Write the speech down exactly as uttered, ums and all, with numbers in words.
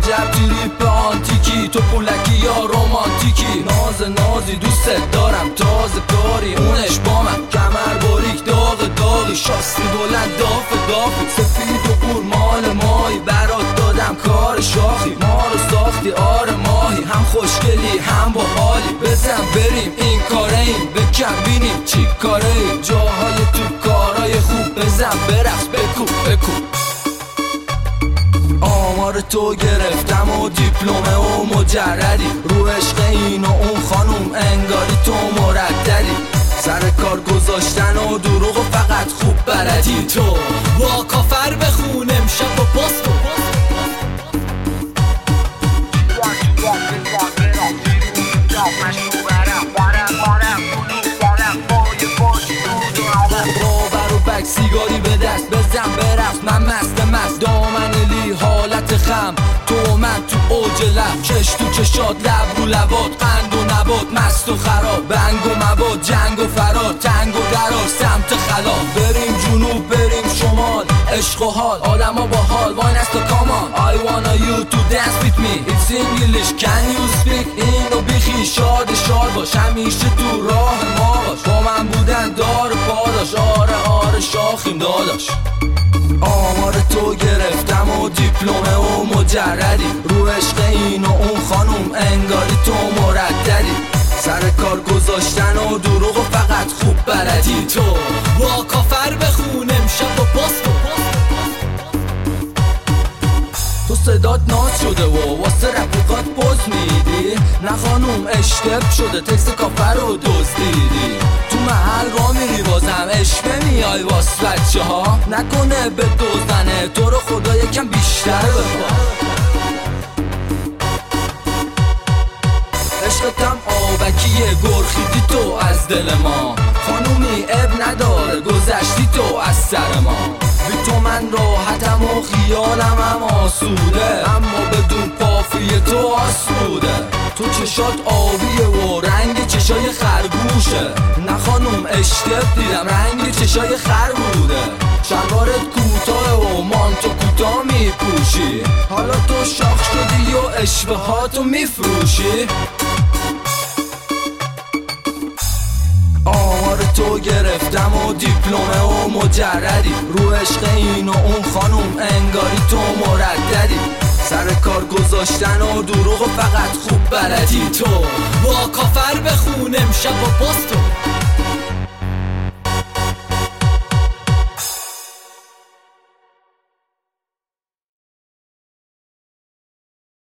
عجب تریپ آنتیکی، تو پولکی یا رومانتیکی. ناز نازی دوست دارم، تازه کاری اونش با من. کمر باریک داغ داغی، شاستی بلند داف دافی. سفید و بور مال مایی، برات دادم کار شاخی. ما رو ساختی آره ماهی، هم خوشگلی هم با حالی. بزن بریم این کاره ایم، بکن بینیم چی کاره ایم. جاهای تو کارهای خوب، بزن برقص بکو بکو. آمار تو گرفتم و دیپلمه و مجردی. رو عشق این و اون خانوم انگاری تو مرددی. سر کار گذاشتن و دروغ و فقط خوب بردی. تو با کافر بخون امشب و پاس کن. باور و بک سیگاری به دست، بزن برقص من مست مست. دامن لی حالت خم، تو من تو اوج لب. چش تو چشات لب رو لبات، قند و نبات مست و خراب. بنگ و مواد جنگ و فرار، تنگ و درار سمت خلاف. بریم جنوب بریم شمال، عشق و حال آدما با حال. واین است و کامان I wanna you to dance with me. It's English can you speak. اینو بیخی شاد شاد باش، همیشه تو راه ما باش. با من بودن دار پاداش، آره آره شاخیم داداش. آمار تو گرفتم و دیپلمه و مجردی. رو عشق این و اون خانوم انگاری تو مرددی. سر کار گذاشتن و دروغ و فقط خوب بردی. تو با کافر بخون امشب و پاس کن. تو صدات ناز شده و واسه رفیقات پوز میدی. نه خانوم اشتب شده، تکس کافر رو دزدیدی. تو محل را میری بازم اشبه میای واس بچه ها. نکنه به دوزنه تو رو خدا یکم بیشتر بخوا. عشقتم آبکیه گرخیدی تو از دل ما. خانومی اب نداره گذشتی تو از سر ما. بی تو من راحتم و خیالم هم آسوده، اما بدون پافی تو آسوده. تو چشات آبیه و رنگ چشای خرگوشه. نه خانوم اشتب دیدم رنگ چشای خر بوده. شلوارت کوتاه و مانتو کوتاه میپوشی. حالا تو شاخ شدی و اشوه هاتو میفروشی. آمار تو گرفتم و دیپلمه و مجردی. رو عشق این و اون خانوم انگاری تو مرددی. سر کار گذاشتن و دروغ و فقط خوب بلدی. تو با کافر بخون امشب و پاس کن.